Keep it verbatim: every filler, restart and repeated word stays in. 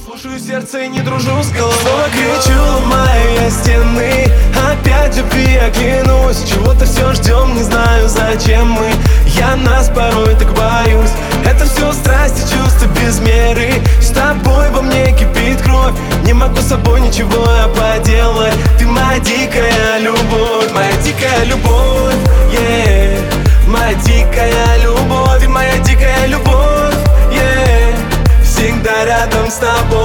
Слушаю сердце и не дружу с головой. Снова кричу, ломаю я стены. Опять любви я клянусь. Чего-то все ждем, не знаю зачем мы. Я нас порой так боюсь. Это все страсти, чувства без меры. С тобой во мне кипит кровь. Не могу с собой ничего я поделать. Ты моя дикая любовь, моя дикая любовь, yeah. Моя дикая любовь и моя дикая любовь, yeah. Всегда рядом с тобой.